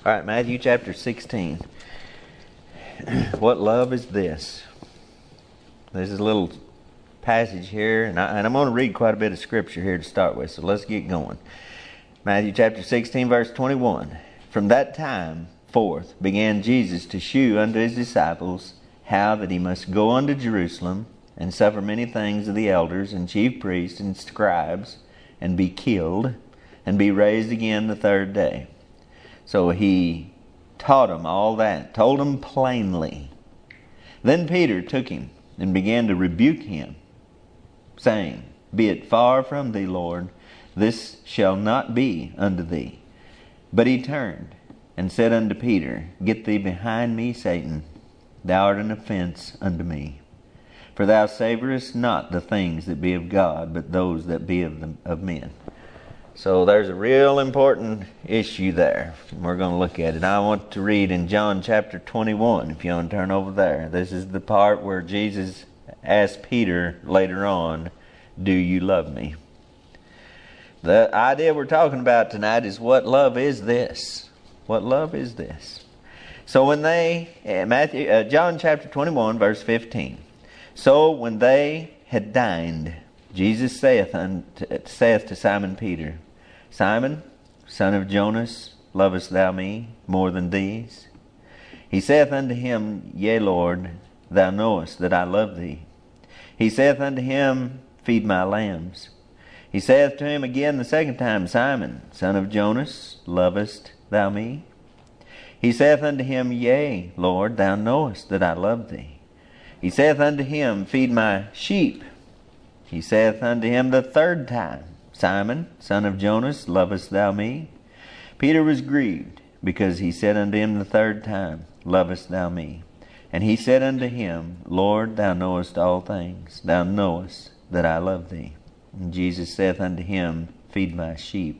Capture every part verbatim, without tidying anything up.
All right, Matthew chapter sixteen. What love is this? There's a little passage here, and, I, and I'm going to read quite a bit of scripture here to start with, so let's get going. Matthew chapter sixteen, verse twenty-one. From that time forth began Jesus to shew unto his disciples how that he must go unto Jerusalem and suffer many things of the elders and chief priests and scribes, and be killed, and be raised again the third day. So he taught them all that, told them plainly. Then Peter took him and began to rebuke him, saying, Be it far from thee, Lord, this shall not be unto thee. But he turned and said unto Peter, Get thee behind me, Satan, thou art an offense unto me. For thou savorest not the things that be of God, but those that be of, the, of men. So there's a real important issue there. We're going to look at it. I want to read in John chapter twenty-one, if you want to turn over there. This is the part where Jesus asked Peter later on, Do you love me? The idea we're talking about tonight is what love is this? What love is this? So when they, Matthew, uh, John chapter twenty-one, verse fifteen. So when they had dined, Jesus saith, unto, saith to Simon Peter, Simon, son of Jonas, lovest thou me more than these? He saith unto him, Yea, Lord, thou knowest that I love thee. He saith unto him, Feed my lambs. He saith to him again the second time, Simon, son of Jonas, lovest thou me? He saith unto him, Yea, Lord, thou knowest that I love thee. He saith unto him, Feed my sheep. He saith unto him the third time, Simon, son of Jonas, lovest thou me? Peter was grieved, because he said unto him the third time, Lovest thou me? And he said unto him, Lord, thou knowest all things. Thou knowest that I love thee. And Jesus saith unto him, Feed my sheep.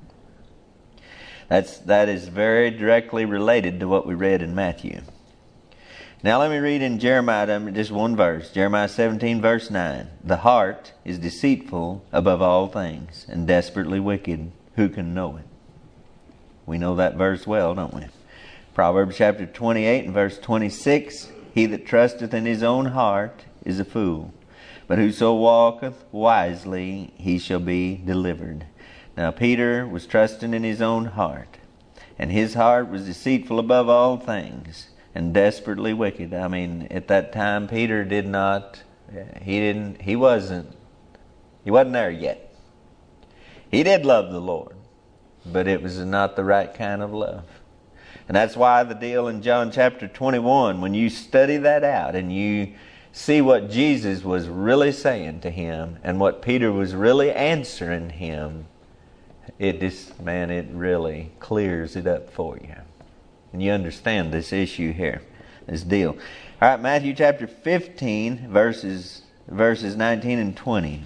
That's, that is very directly related to what we read in Matthew. Now let me read in Jeremiah, just one verse. Jeremiah seventeen, verse nine. The heart is deceitful above all things, and desperately wicked. Who can know it? We know that verse well, don't we? Proverbs chapter twenty-eight and verse twenty-six. He that trusteth in his own heart is a fool, but whoso walketh wisely, he shall be delivered. Now Peter was trusting in his own heart, and his heart was deceitful above all things, and desperately wicked. I mean, at that time, Peter did not, he didn't, he wasn't, he wasn't there yet. He did love the Lord, but it was not the right kind of love. And that's why the deal in John chapter twenty-one, when you study that out and you see what Jesus was really saying to him and what Peter was really answering him, it just, man, it really clears it up for you. And you understand this issue here, this deal. All right, Matthew chapter fifteen, verses verses nineteen and twenty.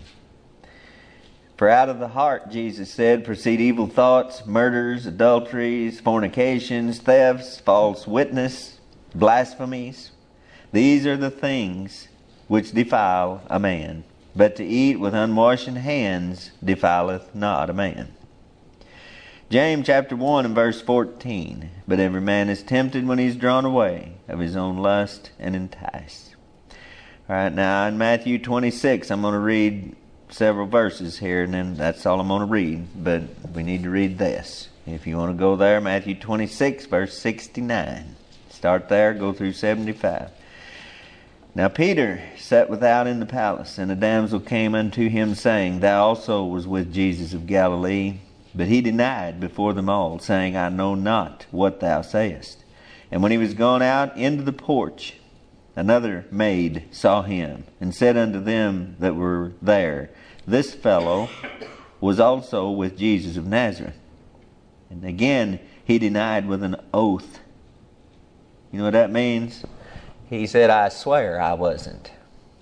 For out of the heart, Jesus said, proceed evil thoughts, murders, adulteries, fornications, thefts, false witness, blasphemies. These are the things which defile a man. But to eat with unwashen hands defileth not a man. James chapter one and verse fourteen. But every man is tempted when he is drawn away of his own lust and enticed. All right, now in Matthew twenty-six, I'm going to read several verses here, and then that's all I'm going to read. But we need to read this. If you want to go there, Matthew twenty-six, verse sixty-nine. Start there, go through seventy-five. Now Peter sat without in the palace, and a damsel came unto him, saying, Thou also was with Jesus of Galilee. But he denied before them all, saying, I know not what thou sayest. And when he was gone out into the porch, another maid saw him, and said unto them that were there, This fellow was also with Jesus of Nazareth. And again he denied with an oath. You know what that means? He said, I swear I wasn't.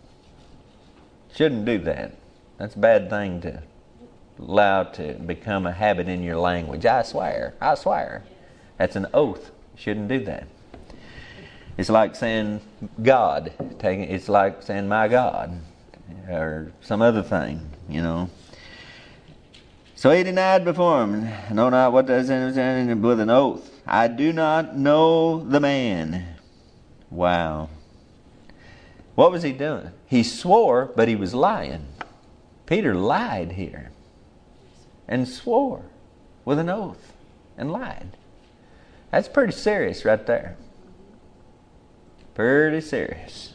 Shouldn't do that. That's a bad thing to allow to become a habit in your language. I swear, I swear. That's an oath. Shouldn't do that. It's like saying God. It's like saying my God, or some other thing, you know. So he denied before him, I know not what does it with an oath. I do not know the man. Wow. What was he doing? He swore, but he was lying. Peter lied here. And swore with an oath. And lied. That's pretty serious right there. Pretty serious.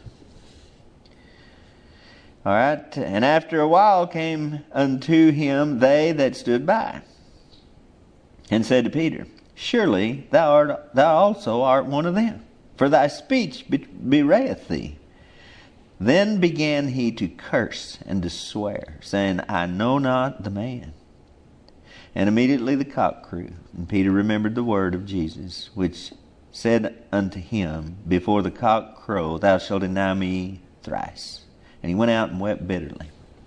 All right. And after a while came unto him they that stood by, and said to Peter, Surely thou art thou also art one of them, for thy speech bewrayeth thee. Then began he to curse and to swear, saying, I know not the man. And immediately the cock crew, and Peter remembered the word of Jesus, which said unto him, Before the cock crow, thou shalt deny me thrice. And he went out and wept bitterly.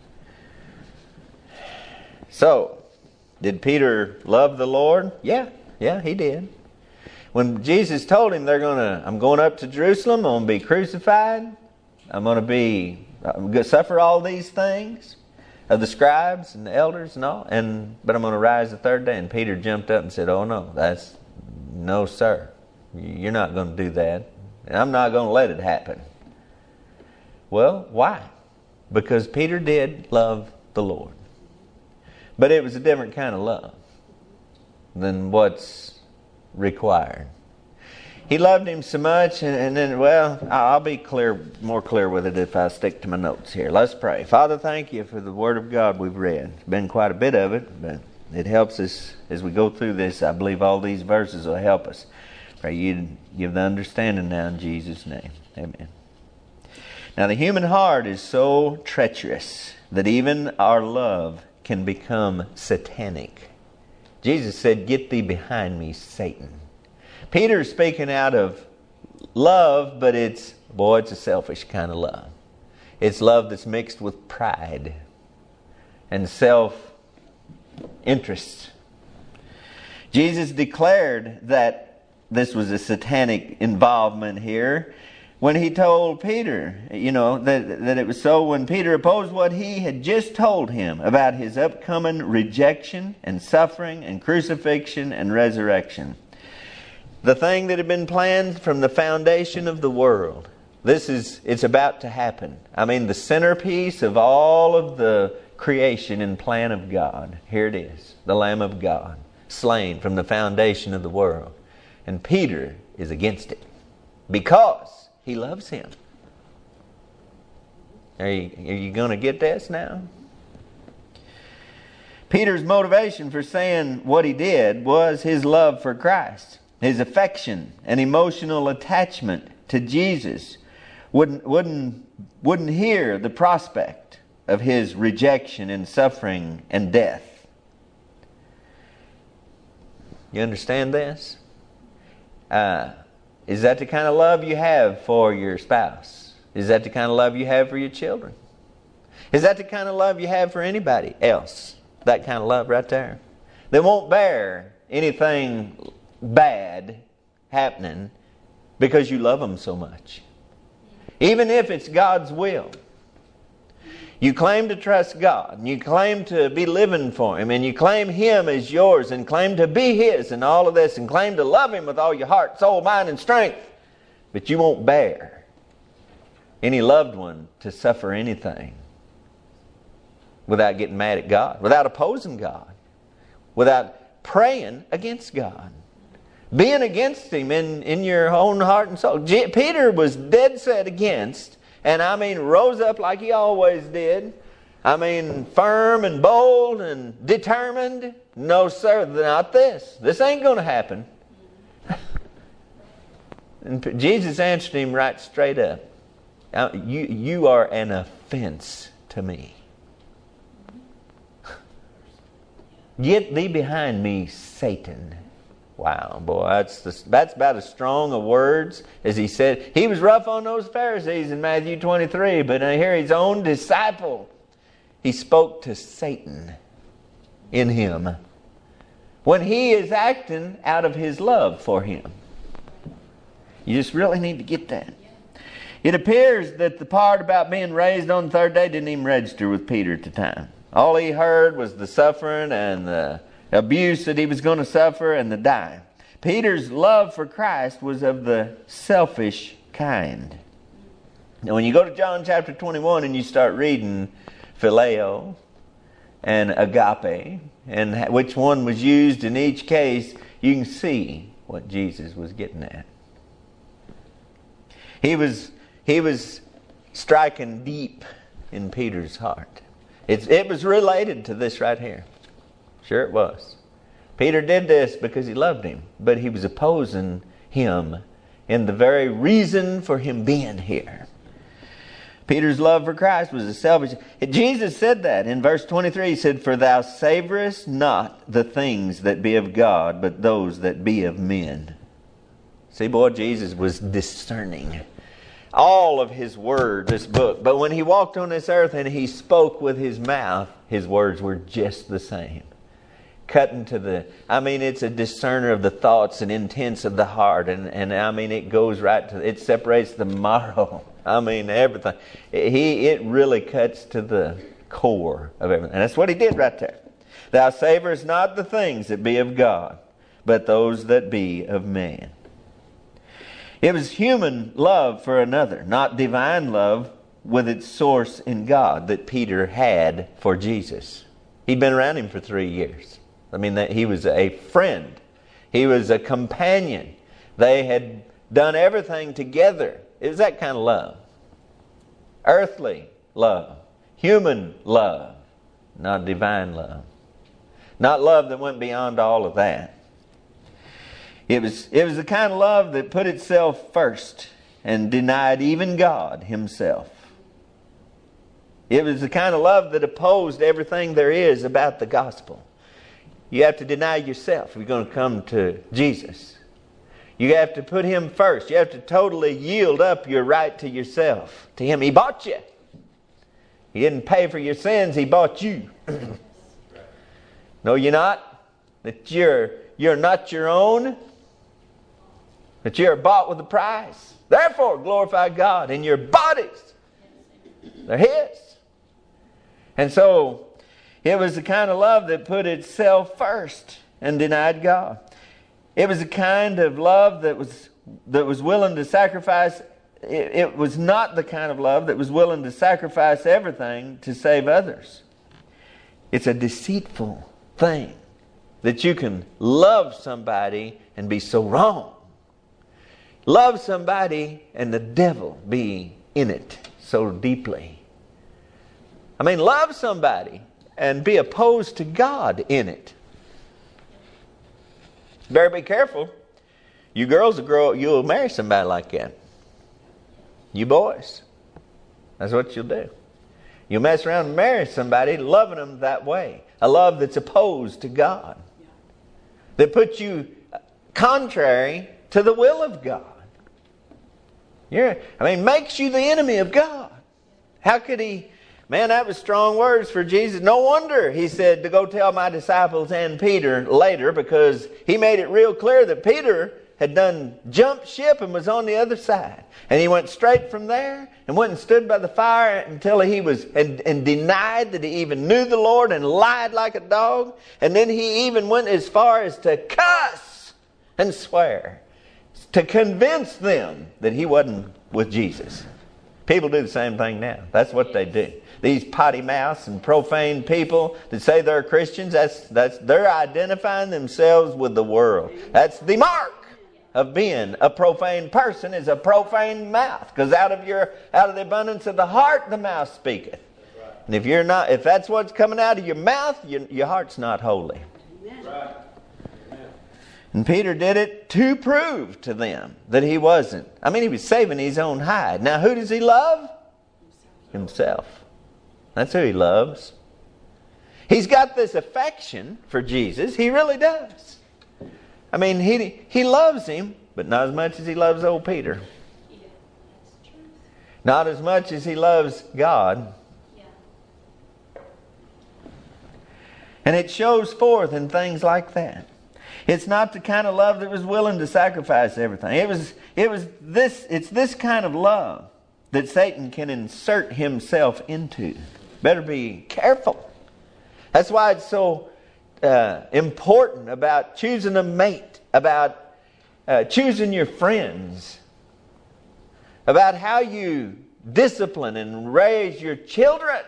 So, did Peter love the Lord? Yeah, yeah, he did. When Jesus told him, "They're gonna, I'm going up to Jerusalem, I'm going to be crucified, I'm going to be, I'm going to suffer all these things of the scribes and the elders and all, and but I'm going to rise the third day." And Peter jumped up and said, "Oh no, that's no, sir. You're not going to do that, and I'm not going to let it happen." Well, why? Because Peter did love the Lord. But it was a different kind of love than what's required. He loved him so much, and, and then, well, I'll be clear, more clear with it if I stick to my notes here. Let's pray. Father, thank you for the Word of God we've read. It's been quite a bit of it, but it helps us as we go through this. I believe all these verses will help us. Pray you give the understanding now in Jesus' name. Amen. Now, the human heart is so treacherous that even our love can become satanic. Jesus said, "Get thee behind me, Satan." Peter's speaking out of love, but it's, boy, it's a selfish kind of love. It's love that's mixed with pride and self-interest. Jesus declared that this was a satanic involvement here when he told Peter, you know, that, that it was so when Peter opposed what he had just told him about his upcoming rejection and suffering and crucifixion and resurrection. The thing that had been planned from the foundation of the world. This is, it's about to happen. I mean, the centerpiece of all of the creation and plan of God. Here it is, the Lamb of God, slain from the foundation of the world. And Peter is against it because he loves him. Are you, are you going to get this now? Peter's motivation for saying what he did was his love for Christ. His affection and emotional attachment to Jesus wouldn't, wouldn't, wouldn't hear the prospect of his rejection and suffering and death. You understand this? Uh, is that the kind of love you have for your spouse? Is that the kind of love you have for your children? Is that the kind of love you have for anybody else? That kind of love right there. They won't bear anything bad happening because you love them so much. Even if it's God's will. You claim to trust God, and you claim to be living for Him, and you claim Him as yours, and claim to be His and all of this, and claim to love Him with all your heart, soul, mind, and strength. But you won't bear any loved one to suffer anything without getting mad at God, without opposing God, without praying against God, being against Him in, in your own heart and soul. J- Peter was dead set against. And I mean, rose up like he always did. I mean, firm and bold and determined. No, sir, not this. This ain't going to happen. And Jesus answered him right straight up. You, you are an offense to me. Get thee behind me, Satan. Wow, boy, that's the, that's about as strong of words as he said. He was rough on those Pharisees in Matthew twenty-three, but here his own disciple, he spoke to Satan in him when he is acting out of his love for him. You just really need to get that. It appears that the part about being raised on the third day didn't even register with Peter at the time. All he heard was the suffering and the abuse that he was going to suffer and the dying. Peter's love for Christ was of the selfish kind. Now when you go to John chapter twenty-one and you start reading phileo and agape and which one was used in each case, you can see what Jesus was getting at. He was he was striking deep in Peter's heart. It's, it was related to this right here. Sure it was. Peter did this because he loved him, but he was opposing him in the very reason for him being here. Peter's love for Christ was a selfish... Jesus said that in verse twenty-three. He said, "For thou savorest not the things that be of God, but those that be of men." See, boy, Jesus was discerning all of his word, this book. But when he walked on this earth and he spoke with his mouth, his words were just the same. Cutting to the... I mean, it's a discerner of the thoughts and intents of the heart. And, and I mean, it goes right to... It separates the marrow. I mean, everything. He, it really cuts to the core of everything. And that's what he did right there. "Thou savorest not the things that be of God, but those that be of man." It was human love for another, not divine love with its source in God that Peter had for Jesus. He'd been around him for three years. I mean, that he was a friend. He was a companion. They had done everything together. It was that kind of love. Earthly love. Human love. Not divine love. Not love that went beyond all of that. It was, it was the kind of love that put itself first and denied even God himself. It was the kind of love that opposed everything there is about the gospel. You have to deny yourself if you're going to come to Jesus. You have to put him first. You have to totally yield up your right to yourself to him. He bought you. He didn't pay for your sins. He bought you. No, you're not. That you're, you're not your own. That you are bought with a price. Therefore, glorify God in your bodies. They're his. And so, it was the kind of love that put itself first and denied God. It was a kind of love that was that was willing to sacrifice. It, it was not the kind of love that was willing to sacrifice everything to save others. It's a deceitful thing that you can love somebody and be so wrong. Love somebody and the devil be in it so deeply. I mean, love somebody and be opposed to God in it. Better be careful. You girls will grow up, you'll marry somebody like that. You boys. That's what you'll do. You'll mess around and marry somebody loving them that way. A love that's opposed to God. That puts you contrary to the will of God. You're, I mean, makes you the enemy of God. How could he... Man, that was strong words for Jesus. No wonder he said to go tell my disciples and Peter later, because he made it real clear that Peter had done jumped ship and was on the other side. And he went straight from there and went and stood by the fire until he was and, and denied that he even knew the Lord and lied like a dog. And then he even went as far as to cuss and swear to convince them that he wasn't with Jesus. People do the same thing now. That's what they do. These potty mouths and profane people that say they're Christians, that's that's they're identifying themselves with the world. That's the mark of being a profane person, is a profane mouth. Because out of your out of the abundance of the heart, the mouth speaketh. And if you're not, if that's what's coming out of your mouth, your, your heart's not holy. Right. And Peter did it to prove to them that he wasn't. I mean, he was saving his own hide. Now, who does he love? Himself. That's who he loves. He's got this affection for Jesus. He really does. I mean, he he loves him, but not as much as he loves old Peter. Yeah, that's true. Not as much as he loves God. Yeah. And it shows forth in things like that. It's not the kind of love that was willing to sacrifice everything. It was it was this it's this kind of love that Satan can insert himself into. Better be careful That's why it's so uh, important about choosing a mate, about uh, choosing your friends, about how you discipline and raise your children.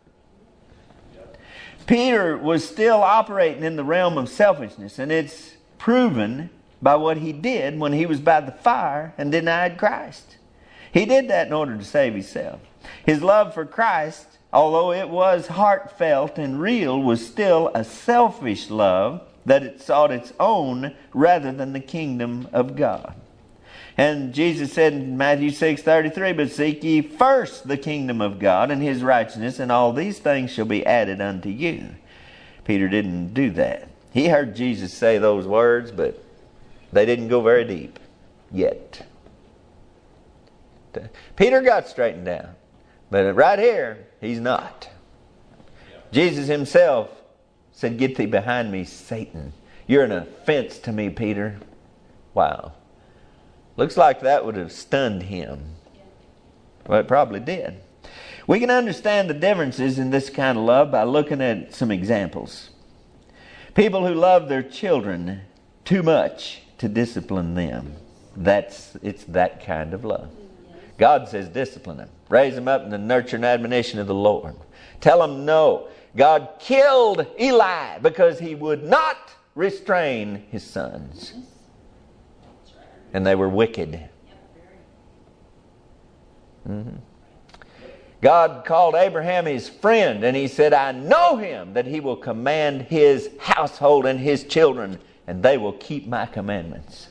Peter was still operating in the realm of selfishness, and it's proven by what he did when he was by the fire and denied Christ. He did that in order to save himself. His love for Christ, although it was heartfelt and real, was still a selfish love that it sought its own rather than the kingdom of God. And Jesus said in Matthew six thirty-three, "But seek ye first the kingdom of God and His righteousness, and all these things shall be added unto you." Peter didn't do that. He heard Jesus say those words, but they didn't go very deep yet. Peter got straightened down, but right here, he's not. Jesus himself said, "Get thee behind me, Satan. You're an offense to me, Peter." Wow. Looks like that would have stunned him. Well, it probably did. We can understand the differences in this kind of love by looking at some examples. People who love their children too much to discipline them. That's it's that kind of love. God says discipline them. Raise them up in the nurture and admonition of the Lord. Tell them no. God killed Eli because he would not restrain his sons. And they were wicked. Mm-hmm. God called Abraham his friend, and he said, "I know him, that he will command his household and his children, and they will keep my commandments."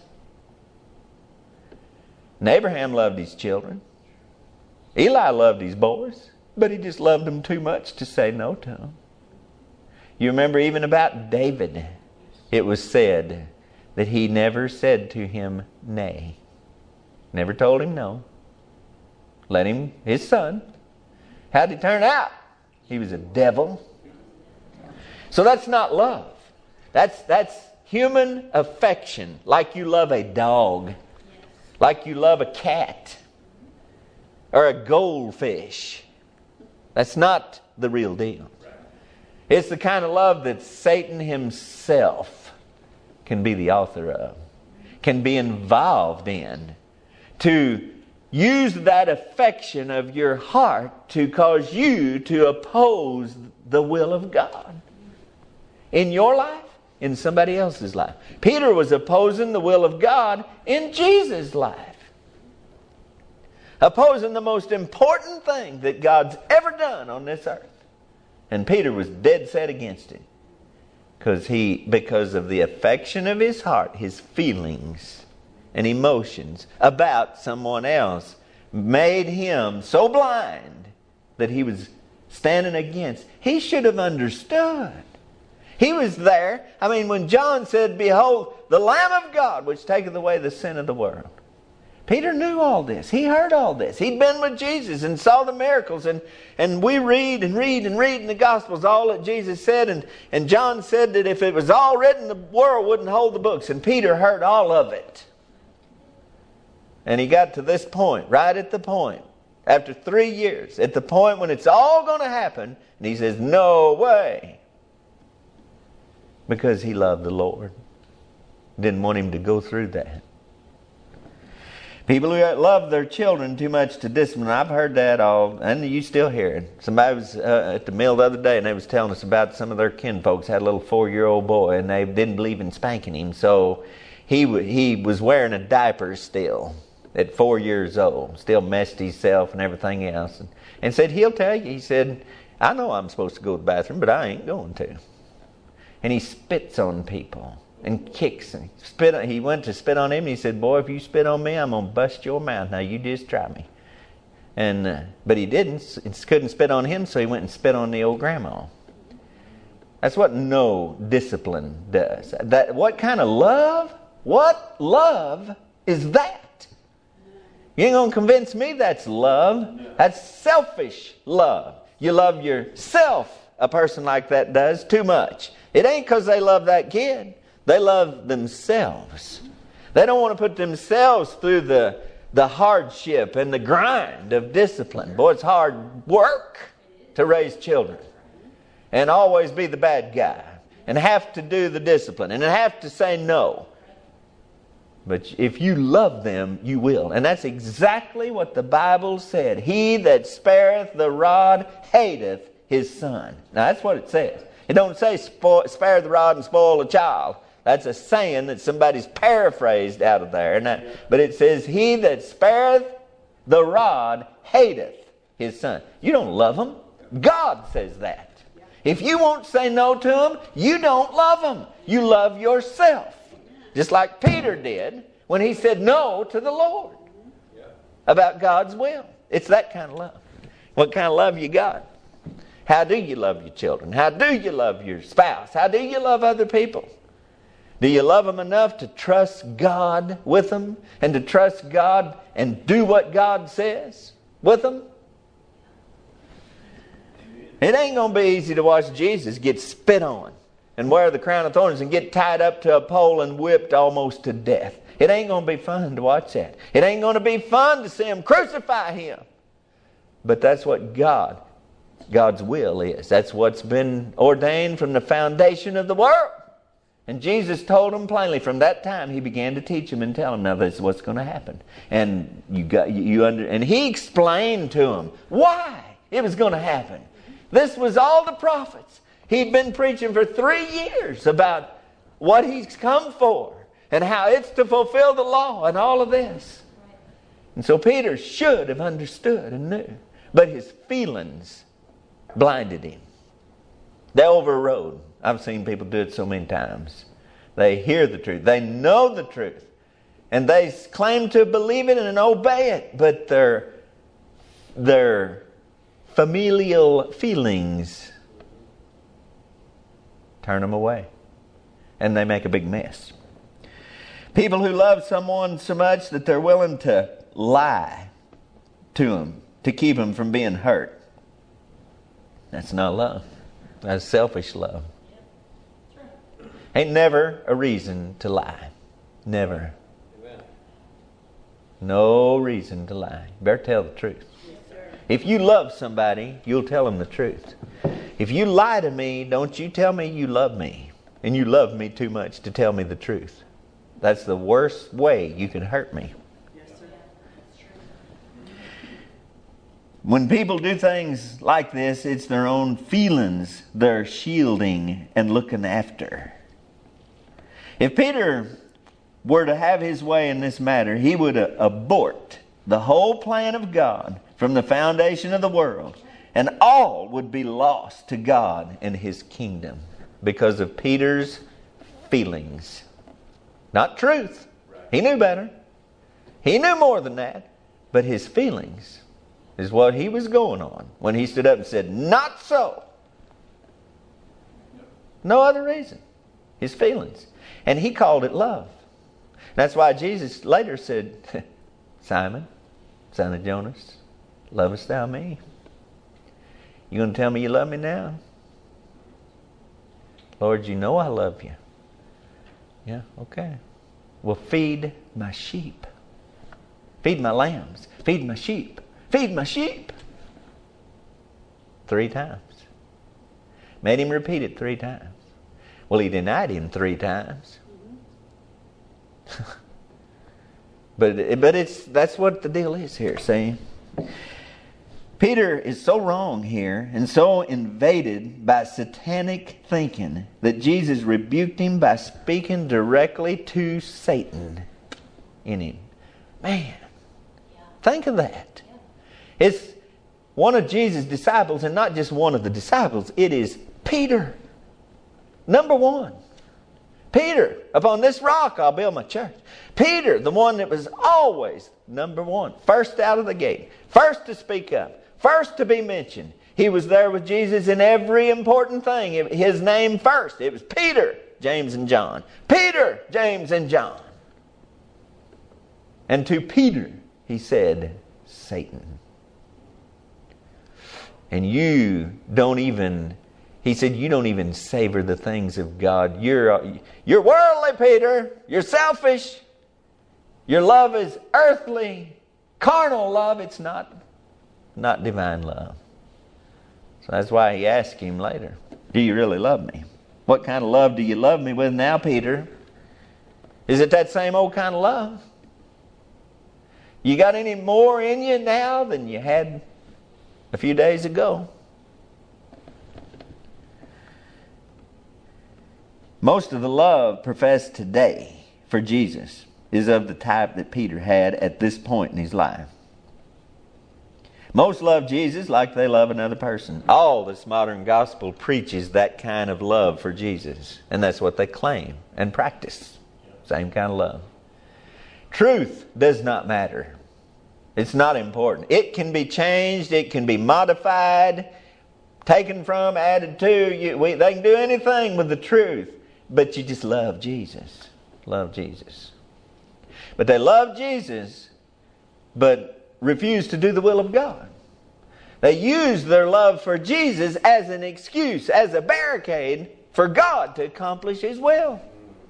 And Abraham loved his children. Eli loved his boys, but he just loved them too much to say no to them. You remember even about David, it was said that he never said to him nay. Never told him no. Let him, his son. How'd he turn out? He was a devil. So that's not love. That's, that's human affection, like you love a dog, like you love a cat, or a goldfish. That's not the real deal. It's the kind of love that Satan himself can be the author of, can be involved in, to use that affection of your heart to cause you to oppose the will of God in your life, in somebody else's life. Peter was opposing the will of God in Jesus' life, opposing the most important thing that God's ever done on this earth. And Peter was dead set against it. Because he, because of the affection of his heart, his feelings and emotions about someone else made him so blind that he was standing against. He should have understood. He was there. I mean, when John said, "Behold, the Lamb of God, which taketh away the sin of the world." Peter knew all this. He heard all this. He'd been with Jesus and saw the miracles. And, and we read and read and read in the Gospels all that Jesus said. And, and John said that if it was all written, the world wouldn't hold the books. And Peter heard all of it. And he got to this point, right at the point, after three years, at the point when it's all going to happen. And he says, "No way." Because he loved the Lord. Didn't want him to go through that. People who love their children too much to discipline. I've heard that all, and you still hear it. Somebody was uh, at the mill the other day, and they was telling us about some of their kinfolks had a little four-year-old boy, and they didn't believe in spanking him, so he w- he was wearing a diaper still at four years old, still messed himself and everything else, and, and said, "He'll tell you." He said, "I know I'm supposed to go to the bathroom, but I ain't going to." And he spits on people. And kicks and spit. On, he went to spit on him and he said, "Boy, if you spit on me, I'm going to bust your mouth. Now you just try me." And uh, But he didn't. He couldn't spit on him, so he went and spit on the old grandma. That's what no discipline does. That what kind of love? What love is that? You ain't going to convince me that's love. That's selfish love. You love yourself, a person like that does, too much. It ain't because they love that kid. They love themselves. They don't want to put themselves through the, the hardship and the grind of discipline. Boy, it's hard work to raise children. and always be the bad guy and have to do the discipline and have to say no. But if you love them, you will. And that's exactly what the Bible said. He that spareth the rod hateth his son. Now that's what it says. It don't say spoil, spare the rod and spoil the child. That's a saying that somebody's paraphrased out of there. And that, but it says, he that spareth the rod hateth his son. You don't love him. God says that. If you won't say no to him, you don't love him. You love yourself. Just like Peter did when he said no to the Lord about God's will. It's that kind of love. What kind of love you got? How do you love your children? How do you love your spouse? How do you love other people? Do you love them enough to trust God with them and to trust God and do what God says with them? It ain't going to be easy to watch Jesus get spit on and wear the crown of thorns and get tied up to a pole and whipped almost to death. It ain't going to be fun to watch that. It ain't going to be fun to see him crucify him. But that's what God, God's will is. That's what's been ordained from the foundation of the world. And Jesus told them plainly. From that time, he began to teach them and tell them, now this is what's going to happen. And you got you, you under, and he explained to them why it was going to happen. This was all the prophets. He'd been preaching for three years about what he's come for and how it's to fulfill the law and all of this. And so Peter should have understood and knew. But his feelings blinded him. They overrode. I've seen people do it so many times. They hear the truth. They know the truth. And they claim to believe it and obey it. But their, their familial feelings turn them away. And they make a big mess. People who love someone so much that they're willing to lie to them to keep them from being hurt. That's not love. That's selfish love. Ain't never a reason to lie. Never. Amen. No reason to lie. You better tell the truth. Yes, if you love somebody, you'll tell them the truth. If you lie to me, don't you tell me you love me. And you love me too much to tell me the truth. That's the worst way you can hurt me. Yes, sir. That's true. When people do things like this, it's their own feelings they're shielding and looking after. If Peter were to have his way in this matter, he would abort the whole plan of God from the foundation of the world, and all would be lost to God and his kingdom because of Peter's feelings. Not truth. He knew better. He knew more than that. But his feelings is what he was going on when he stood up and said, not so. No other reason. His feelings. And he called it love. That's why Jesus later said, Simon, son of Jonas, lovest thou me? You going to tell me you love me now? Lord, you know I love you. Yeah, okay. Well, feed my sheep. Feed my lambs. Feed my sheep. Feed my sheep. Three times. Made him repeat it three times. Well, he denied him three times. but but it's that's what the deal is here, see? Peter is so wrong here and so invaded by satanic thinking that Jesus rebuked him by speaking directly to Satan in him. Man, think of that. It's one of Jesus' disciples, and not just one of the disciples. It is Peter. Number one. Peter, upon this rock I'll build my church. Peter, the one that was always number one. First out of the gate. First to speak up. First to be mentioned. He was there with Jesus in every important thing. His name first. It was Peter, James, and John. Peter, James, and John. And to Peter he said, Satan. And you don't even... He said, you don't even savor the things of God. You're, you're worldly, Peter. You're selfish. Your love is earthly, carnal love. It's not, not divine love. So that's why he asked him later, Do you really love me? What kind of love do you love me with now, Peter? Is it that same old kind of love? You got any more in you now than you had a few days ago? Most of the love professed today for Jesus is of the type that Peter had at this point in his life. Most love Jesus like they love another person. All this modern gospel preaches that kind of love for Jesus. And that's what they claim and practice. Same kind of love. Truth does not matter. It's not important. It can be changed. It can be modified, taken from, added to. You, we, they can do anything with the truth. But you just love Jesus. Love Jesus. But they love Jesus, but refuse to do the will of God. They use their love for Jesus as an excuse, as a barricade for God to accomplish His will.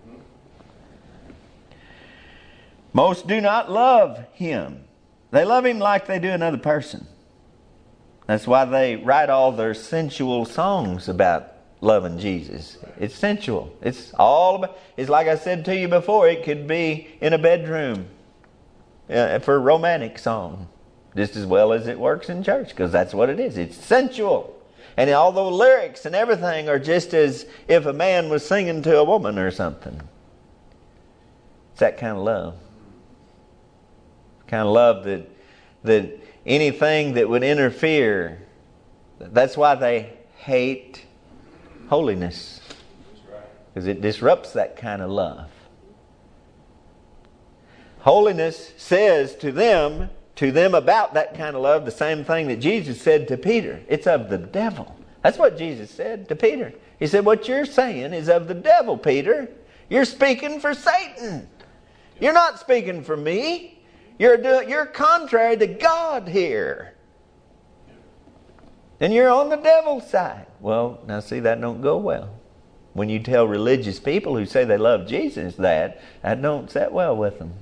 Most do not love Him. They love Him like they do another person. That's why they write all their sensual songs about loving Jesus. It's sensual. It's all about, it's like I said to you before, it could be in a bedroom uh, for a romantic song just as well as it works in church, because that's what it is. It's sensual. And all the lyrics and everything are just as if a man was singing to a woman or something. It's that kind of love. Kind of love that that anything that would interfere, that's why they hate holiness, because it disrupts that kind of love. Holiness says to them, to them about that kind of love, the same thing that Jesus said to Peter. It's of the devil. That's what Jesus said to Peter. He said, what you're saying is of the devil, Peter. You're speaking for Satan. You're not speaking for me. You're doing, you're contrary to God here. And you're on the devil's side. Well, now see, that don't go well. When you tell religious people who say they love Jesus that, that don't set well with them.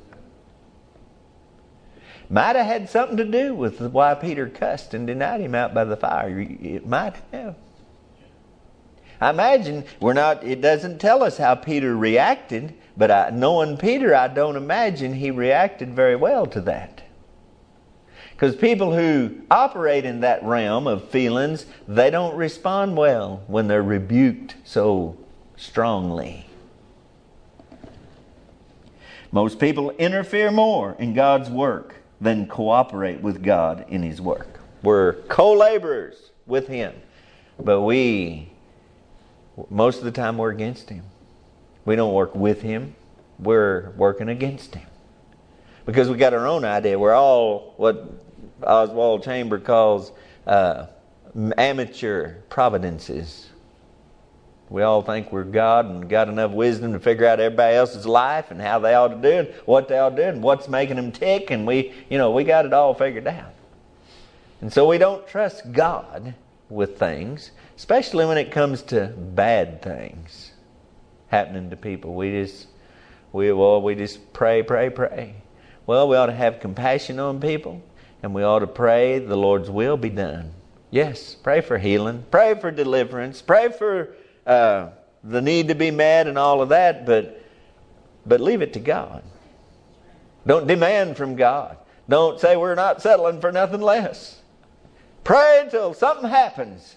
Might have had something to do with why Peter cussed and denied Him out by the fire. It might have. I imagine we're not. It doesn't tell us how Peter reacted, but I, knowing Peter, I don't imagine he reacted very well to that. Because people who operate in that realm of feelings, they don't respond well when they're rebuked so strongly. Most people interfere more in God's work than cooperate with God in His work. We're co-laborers with Him, but we, most of the time, we're against Him. We don't work with Him. We're working against Him. Because we got our own idea. We're all what Oswald Chamber calls uh, amateur providences. We all think we're God and got enough wisdom to figure out everybody else's life and how they ought to do it, what they ought to do, and what's making them tick, and we, you know, we got it all figured out. And so we don't trust God with things, especially when it comes to bad things happening to people. We just, we well, we just pray, pray, pray. Well, we ought to have compassion on people, and we ought to pray the Lord's will be done. Yes, pray for healing, pray for deliverance, pray for uh, the need to be met and all of that, but but leave it to God. Don't demand from God. Don't say we're not settling for nothing less. Pray until something happens.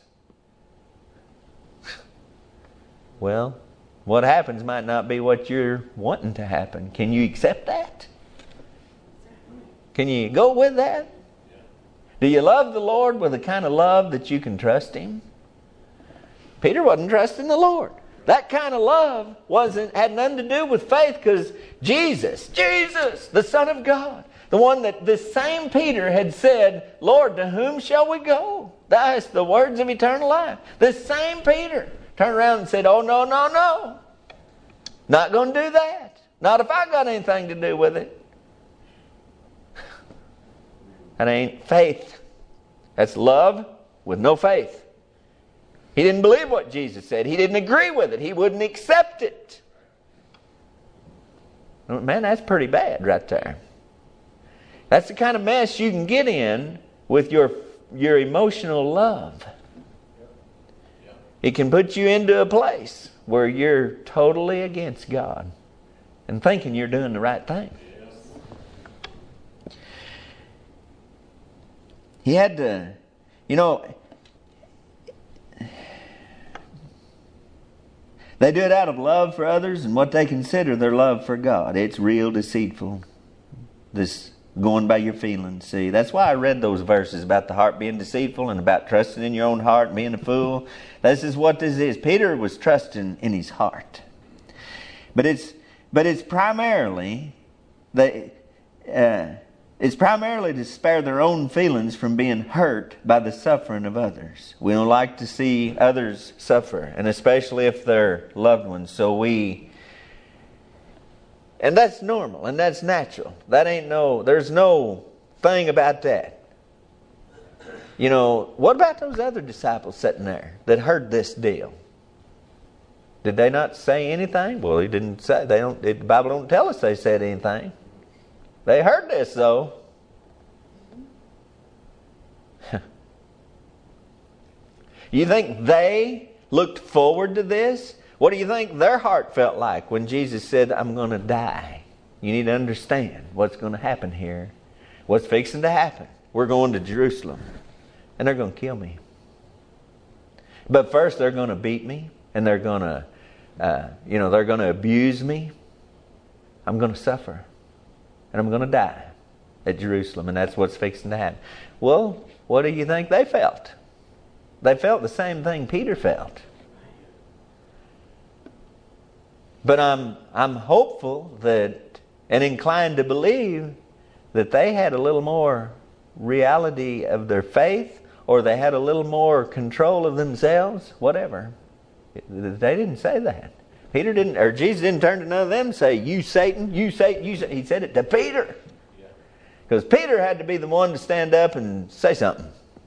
Well, what happens might not be what you're wanting to happen. Can you accept that? Can you go with that? Do you love the Lord with the kind of love that you can trust Him? Peter wasn't trusting the Lord. That kind of love wasn't had nothing to do with faith, because Jesus, Jesus, the Son of God, the one that this same Peter had said, Lord, to whom shall we go? Thou hast the words of eternal life. This same Peter turned around and said, oh, no, no, no. Not going to do that. Not if I got anything to do with it. That ain't faith. That's love with no faith. He didn't believe what Jesus said. He didn't agree with it. He wouldn't accept it. Man, that's pretty bad right there. That's the kind of mess you can get in with your, your emotional love. It can put you into a place where you're totally against God and thinking you're doing the right thing. He had to, you know, they do it out of love for others and what they consider their love for God. It's real deceitful. This going by your feelings. See, that's why I read those verses about the heart being deceitful and about trusting in your own heart and being a fool. This is what this is. Peter was trusting in his heart. But it's but it's primarily the uh, it's primarily to spare their own feelings from being hurt by the suffering of others. We don't like to see others suffer, and especially if they're loved ones. So we, and that's normal and that's natural. That ain't no, there's no thing about that. You know, what about those other disciples sitting there that heard this deal? Did they not say anything? Well, he didn't say. They don't. The Bible don't tell us they said anything. They heard this though. You think they looked forward to this? What do you think their heart felt like when Jesus said, I'm going to die? You need to understand what's going to happen here. What's fixing to happen. We're going to Jerusalem. And they're going to kill me. But first they're going to beat me. And they're going to, uh, you know, they're going to abuse me. I'm going to suffer. And I'm going to die at Jerusalem. And that's what's fixing to happen. Well, what do you think they felt? They felt the same thing Peter felt. But I'm I'm hopeful that, and inclined to believe, that they had a little more reality of their faith, or they had a little more control of themselves, whatever. They didn't say that. Peter didn't, or Jesus didn't turn to none of them and say, you Satan, you Satan, you Satan. He said it to Peter. Because Peter had to be the one to stand up and say something.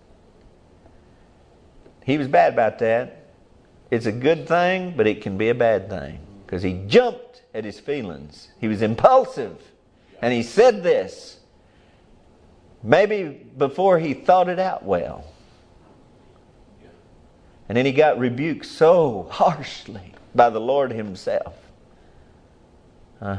He was bad about that. It's a good thing, but it can be a bad thing. Because he jumped at his feelings. He was impulsive. And he said this. Maybe before he thought it out well. And then he got rebuked so harshly by the Lord himself. Uh.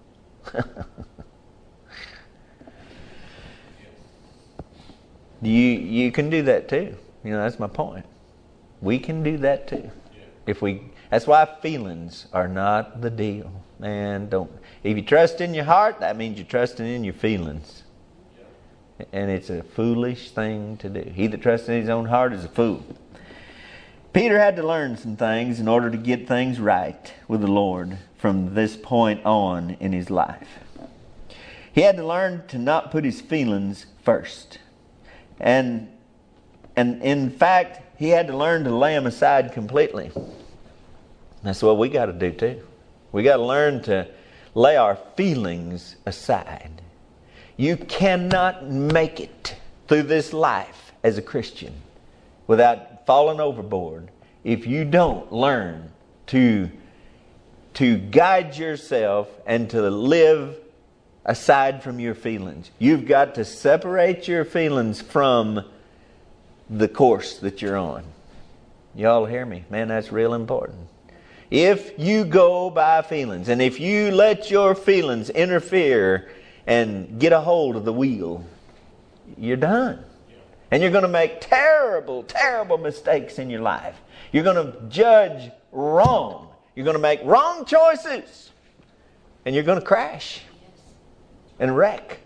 you you can do that too. You know, that's my point. We can do that too. If we, that's why feelings are not the deal. Man, don't. If you trust in your heart, that means you're trusting in your feelings. And it's a foolish thing to do. He that trusts in his own heart is a fool. Peter had to learn some things in order to get things right with the Lord from this point on in his life. He had to learn to not put his feelings first. And and in fact, he had to learn to lay them aside completely. That's what we got to do too. We got to learn to lay our feelings aside. You cannot make it through this life as a Christian without falling overboard if you don't learn to, to guide yourself and to live aside from your feelings. You've got to separate your feelings from the course that you're on. Y'all hear me? Man, that's real important. If you go by feelings, and if you let your feelings interfere and get a hold of the wheel, you're done. And you're going to make terrible, terrible mistakes in your life. You're going to judge wrong. You're going to make wrong choices. And you're going to crash and wreck.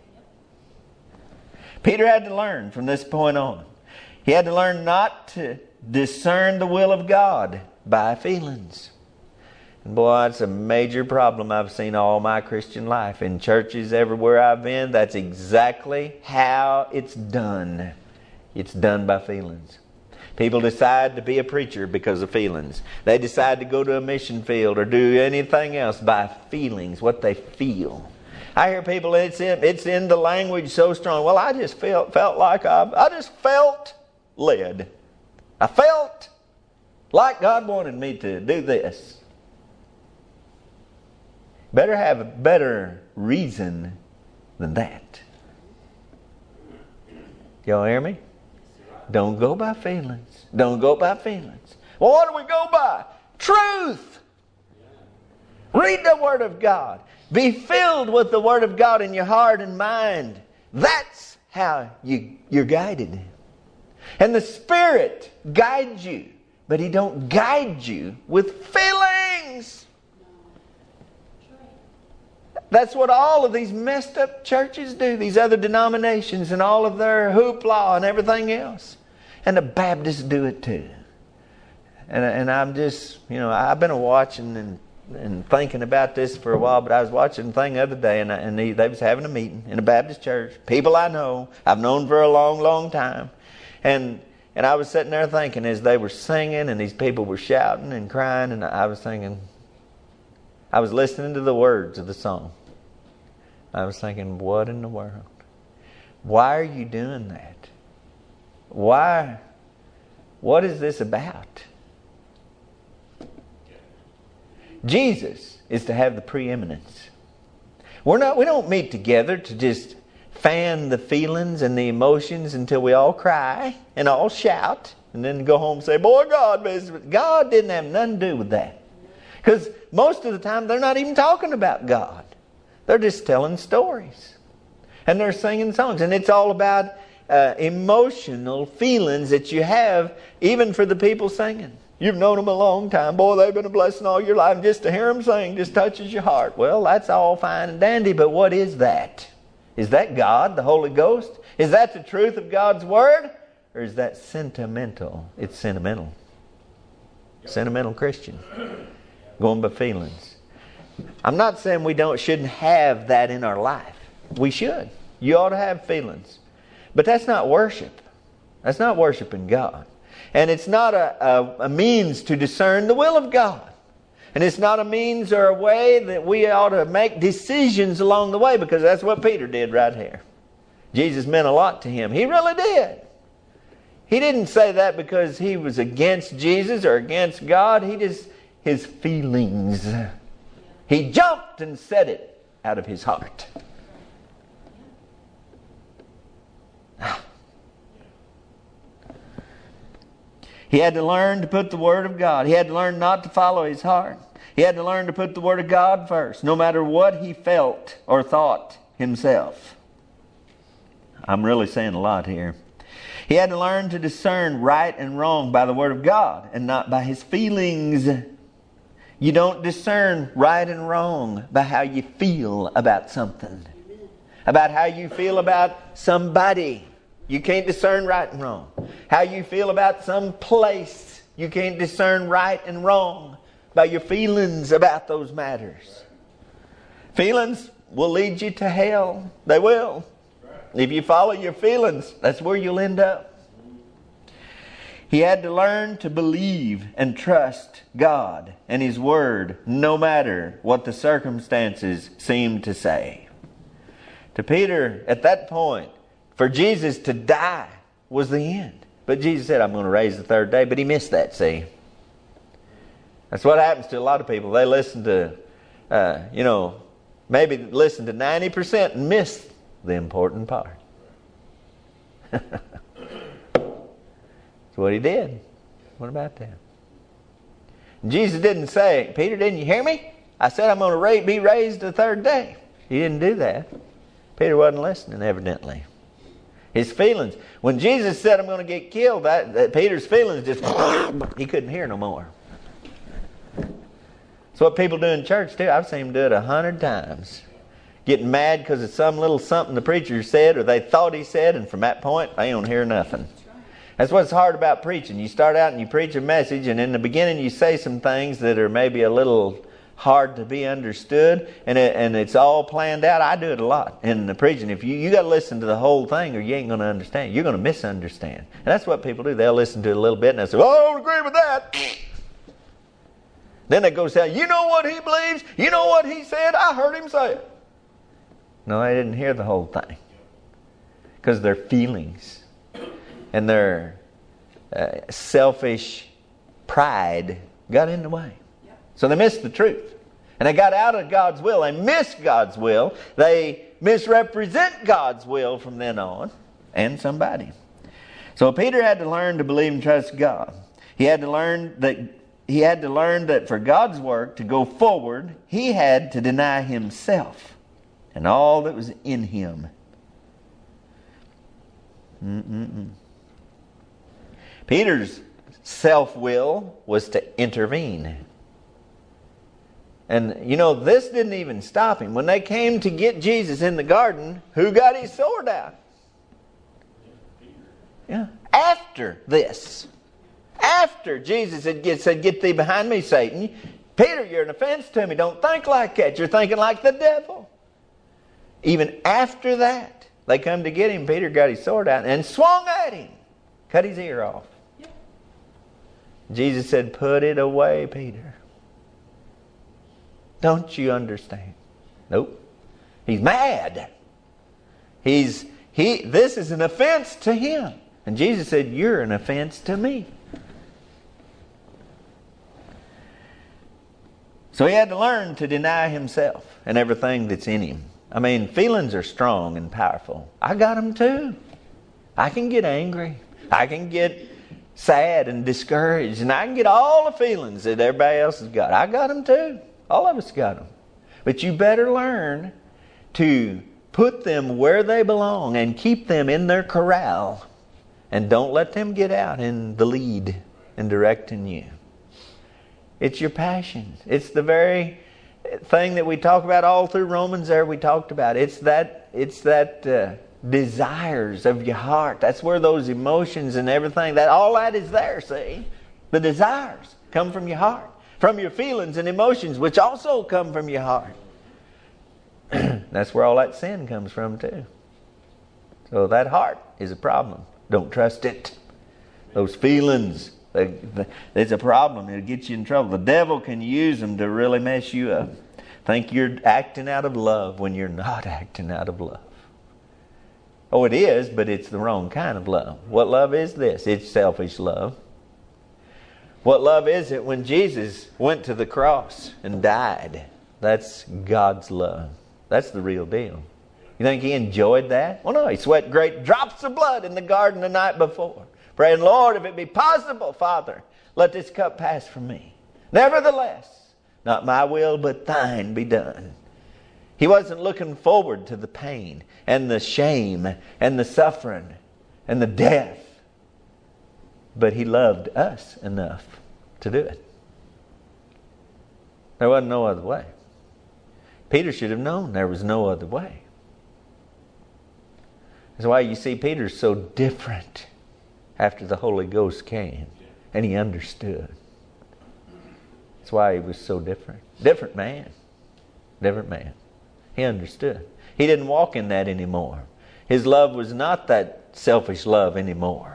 Peter had to learn from this point on. He had to learn not to discern the will of God by feelings. And boy, it's a major problem I've seen all my Christian life. In churches everywhere I've been, that's exactly how it's done. It's done by feelings. People decide to be a preacher because of feelings. They decide to go to a mission field or do anything else by feelings, what they feel. I hear people, it's in, it's in the language so strong. Well, I just felt, felt like I, I just felt led. I felt like God wanted me to do this. Better have a better reason than that. Y'all hear me? Don't go by feelings. Don't go by feelings. Well, what do we go by? Truth. Read the Word of God. Be filled with the Word of God in your heart and mind. That's how you, you're guided. And the Spirit guides you, but He don't guide you with feelings. That's what all of these messed up churches do, these other denominations and all of their hoopla and everything else. And the Baptists do it too. And, and I'm just, you know, I've been watching and, and thinking about this for a while, but I was watching a thing the other day, and, I, and they, they was having a meeting in a Baptist church. People I know, I've known for a long, long time. And and I was sitting there thinking as they were singing and these people were shouting and crying, and I was thinking, I was listening to the words of the song. I was thinking, what in the world? Why are you doing that? Why? What is this about? Jesus is to have the preeminence. We're not, we don't meet together to just fan the feelings and the emotions until we all cry and all shout and then go home and say, boy, God, God didn't have nothing to do with that. Because most of the time they're not even talking about God. They're just telling stories. And they're singing songs. And it's all about uh, emotional feelings that you have even for the people singing. You've known them a long time. Boy, they've been a blessing all your life. Just to hear them sing just touches your heart. Well, that's all fine and dandy, but what is that? Is that God, the Holy Ghost? Is that the truth of God's Word? Or is that sentimental? It's sentimental. Sentimental Christian. Going by feelings. I'm not saying we don't shouldn't have that in our life. We should. You ought to have feelings. But that's not worship. That's not worshiping God. And it's not a, a, a means to discern the will of God. And it's not a means or a way that we ought to make decisions along the way, because that's what Peter did right here. Jesus meant a lot to him. He really did. He didn't say that because he was against Jesus or against God. He just, his feelings. He jumped and said it out of his heart. He had to learn to put the Word of God. He had to learn not to follow his heart. He had to learn to put the Word of God first, no matter what he felt or thought himself. I'm really saying a lot here. He had to learn to discern right and wrong by the Word of God and not by his feelings. You don't discern right and wrong by how you feel about something. About how you feel about somebody. You can't discern right and wrong. How you feel about some place. You can't discern right and wrong by your feelings about those matters. Feelings will lead you to hell. They will. If you follow your feelings, that's where you'll end up. He had to learn to believe and trust God and His Word, no matter what the circumstances seemed to say. To Peter, at that point, for Jesus to die was the end. But Jesus said, I'm going to raise the third day. But he missed that, see. That's what happens to a lot of people. They listen to, uh, you know, maybe listen to ninety percent and miss the important part. That's what he did. What about that? Jesus didn't say, Peter, didn't you hear me? I said I'm going to ra- be raised the third day. He didn't do that. Peter wasn't listening, evidently. His feelings. When Jesus said, I'm going to get killed, that, that Peter's feelings just, he couldn't hear no more. That's what people do in church too. I've seen them do it a hundred times. Getting mad because of some little something the preacher said or they thought he said, and from that point, they don't hear nothing. That's what's hard about preaching. You start out and you preach a message, and in the beginning you say some things that are maybe a little hard to be understood, and it, and it's all planned out. I do it a lot in the preaching. If you you got to listen to the whole thing, or you ain't going to understand. You're going to misunderstand. And that's what people do. They'll listen to it a little bit, and they'll say, "Oh, I don't agree with that." Then they go say, "You know what he believes? You know what he said? I heard him say it." No, they didn't hear the whole thing, because their feelings and their uh, selfish pride got in the way. So they missed the truth. And they got out of God's will. They missed God's will. They misrepresent God's will from then on. And somebody. So Peter had to learn to believe and trust God. He had to learn that he had to learn that for God's work to go forward, he had to deny himself and all that was in him. Mm-mm-mm. Peter's self-will was to intervene. And you know, this didn't even stop him. When they came to get Jesus in the garden, who got his sword out? Yeah. After this. After Jesus had get, said, "Get thee behind me, Satan." Peter, you're an offense to me. Don't think like that. You're thinking like the devil. Even after that, they come to get him. Peter got his sword out and swung at him. Cut his ear off. Yeah. Jesus said, "Put it away, Peter. Don't you understand?" Nope. He's mad. He's he. This is an offense to him. And Jesus said, "You're an offense to me." So he had to learn to deny himself and everything that's in him. I mean, feelings are strong and powerful. I got them too. I can get angry. I can get sad and discouraged. And I can get all the feelings that everybody else has got. I got them too. All of us got them. But you better learn to put them where they belong and keep them in their corral. And don't let them get out in the lead and directing you. It's your passions. It's the very thing that we talk about all through Romans there we talked about. It's that it's that uh, desires of your heart. That's where those emotions and everything, that all that is there, see? The desires come from your heart. From your feelings and emotions, which also come from your heart. That's where all that sin comes from too. So that heart is a problem. Don't trust it. Those feelings, it's a problem. It'll get you in trouble. The devil can use them to really mess you up. Think you're acting out of love when you're not acting out of love. Oh, it is, but it's the wrong kind of love. What love is this? It's selfish love. What love is it when Jesus went to the cross and died? That's God's love. That's the real deal. You think he enjoyed that? Well, no, he sweat great drops of blood in the garden the night before, praying, "Lord, if it be possible, Father, let this cup pass from me. Nevertheless, not my will, but thine be done." He wasn't looking forward to the pain and the shame and the suffering and the death. But he loved us enough to do it. There wasn't no other way. Peter should have known there was no other way. That's why you see Peter's so different after the Holy Ghost came and he understood. That's why he was so different. Different man. Different man. He understood. He didn't walk in that anymore. His love was not that selfish love anymore.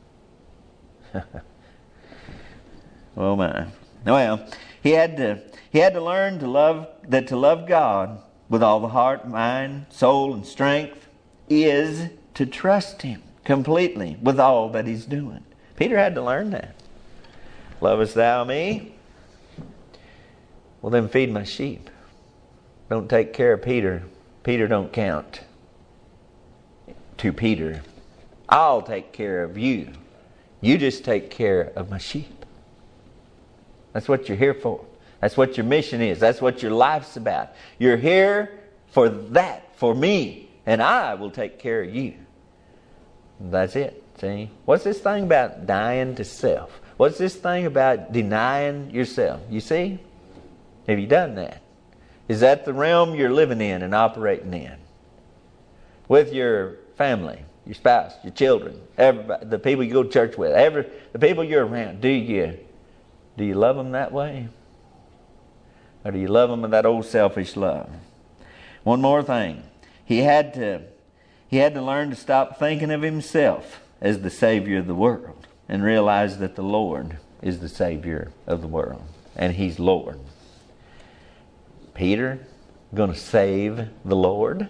Oh my. Well, he had to he had to learn to love that to love God with all the heart, mind, soul, and strength is to trust him completely with all that he's doing. Peter had to learn that. Lovest thou me? Well, then feed my sheep. Don't take care of Peter. Peter don't count to Peter. I'll take care of you. You just take care of my sheep. That's what you're here for. That's what your mission is. That's what your life's about. You're here for that, for me, and I will take care of you. That's it. See? What's this thing about dying to self? What's this thing about denying yourself? You see? Have you done that? Is that the realm you're living in and operating in? With your family, your spouse, your children, everybody, the people you go to church with, every the people you're around, do you do you love them that way? Or do you love them with that old selfish love? One more thing. He had to he had to learn to stop thinking of himself as the Savior of the world and realize that the Lord is the Savior of the world. And He's Lord. Peter, going to save the Lord?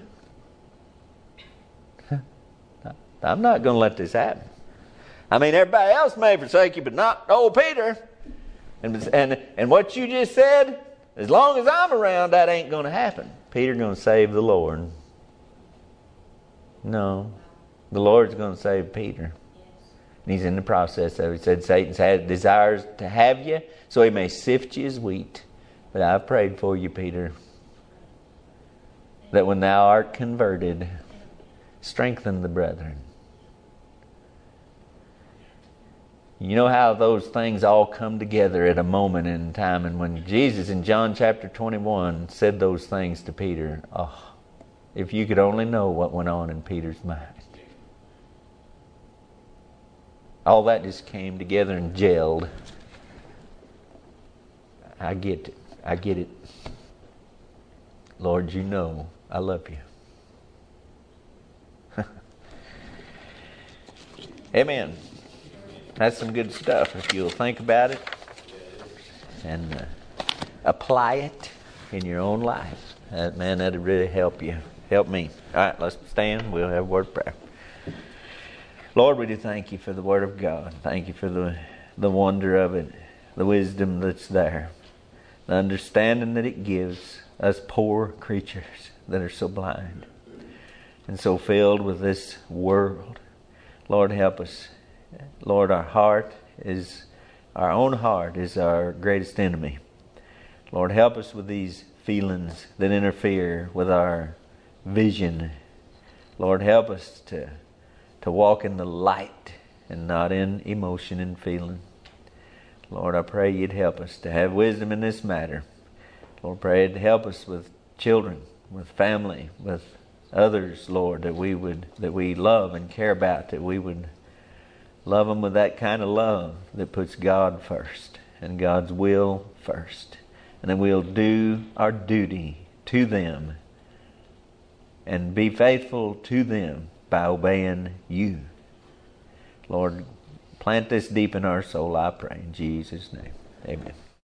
I'm not going to let this happen. I mean, everybody else may forsake you, but not old Peter. And, and, and what you just said, as long as I'm around, that ain't going to happen. Peter's going to save the Lord. No. The Lord's going to save Peter. And he's in the process of it. He said, Satan had desires to have you, so he may sift you as wheat. But I've prayed for you, Peter, that when thou art converted, strengthen the brethren. You know how those things all come together at a moment in time. And when Jesus in John chapter twenty-one said those things to Peter, oh, if you could only know what went on in Peter's mind. All that just came together and gelled. I get it. I get it. Lord, you know I love you. Amen. That's some good stuff if you'll think about it and uh, apply it in your own life. That, man, that'd really help you. Help me. All right, let's stand. We'll have a word of prayer. Lord, we do thank you for the Word of God. Thank you for the, the wonder of it, the wisdom that's there, the understanding that it gives us poor creatures that are so blind and so filled with this world. Lord, help us. Lord, our heart is, our own heart is our greatest enemy. Lord, help us with these feelings that interfere with our vision. Lord, help us to, to walk in the light and not in emotion and feeling. Lord, I pray you'd help us to have wisdom in this matter. Lord, pray to help us with children, with family, with others, Lord, that we would, that we love and care about, that we would love them with that kind of love that puts God first and God's will first. And that we'll do our duty to them and be faithful to them by obeying you. Lord, plant this deep in our soul, I pray. In Jesus' name, amen.